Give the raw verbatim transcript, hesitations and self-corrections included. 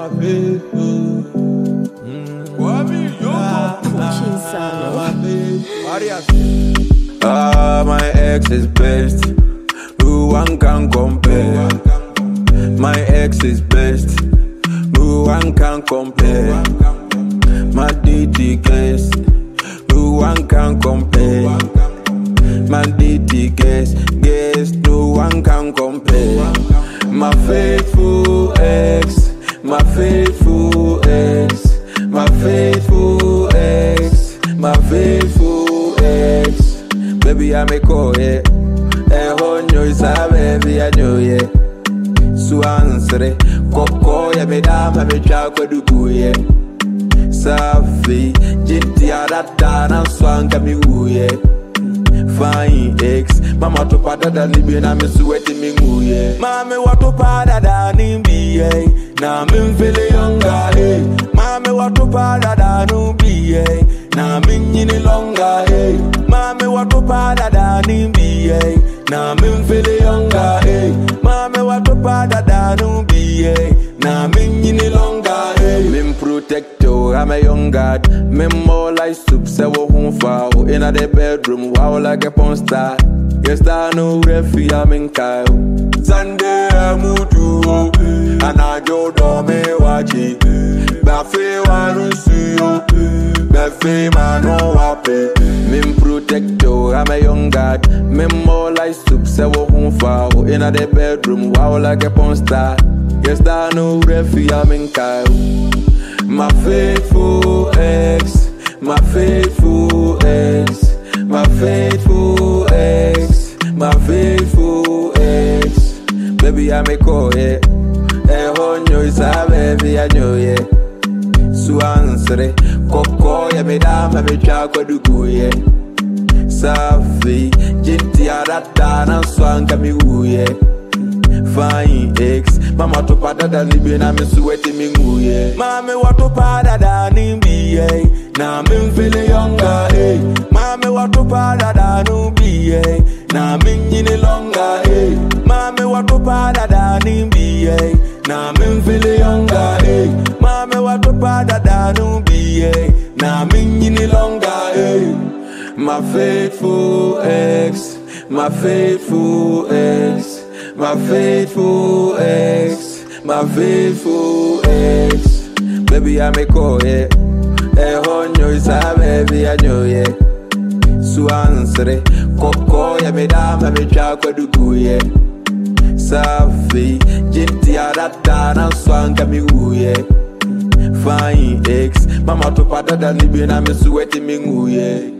my faithful. Ah, my ex is best. No one can compare. My ex is best. No one can compare. My D T guest. No one can compare. My D T guest. Guest. No one can compare. My faithful ex. My faithful ex. My faithful ex. My faithful ex. Baby, I make call, yeah. Eh, honyo is a baby, I know, yeah. So answer, Coco, yeah, me dama, me chakwa dugu, yeah. Safi, jinti arata, na swanga mi uye. Fine ex, mama to pada da nibi na me suweti mi nguye. Mame watu pada da nibi, yeah. Na me mfele yonga, eh. Mame watu pada da nubi, yeah. Na me nyini longa, eh. Mame watu pada da nibi, yeah. Na me mfele yonga, eh. Mame watu pada da nubi, yeah. Na me nyini longa, eh. Me protector, I'm a young god. Me more like soup, se wo hun foul. Inna the bedroom, wow like a porn star. Yes, I know refi, I'm in Kyle. Sunday, I'm mutu, and I do do me watch it. Bafe wanu suyo, bafe mano wape. Me protector, I'm a young god. Me more like soup, se wo hun foul. Inna the bedroom, wow like a porn star. Yes, I know refi, I'm in Kyle. My faithful ex, my faithful ex, my faithful ex, my faithful ex. Baby, I make call, yeah. Eh, honyo is a baby, I know, yeah. So answer, Coco, yeah, me dama, me chakwa dugu, yeah. Safi, jinti arata, na swanga mi uye. Fine ex, mama to pada da nibi na me suweti mi nguye. Mame watu pada da nibi, yeah. Na me mfele yonga, eh. Mame watu pada da nubi, yeah. Na me nyini longa, eh. Mame watu pada da nibi, yeah. Na me mfele yonga, eh. Mame watu pada da nubi, yeah. Na me nyini longa, eh. My faithful ex, my faithful ex. My faithful ex, my faithful ex. Baby, I make call, yeah. Eh, honyo is a baby, I know, yeah. So answer, Coco, yeah, me dama, me chakwa dugu, yeah. Safi, jinti arata, na swanga mi uye. Fine ex, mama to pada da nibi na me suweti mi nguye.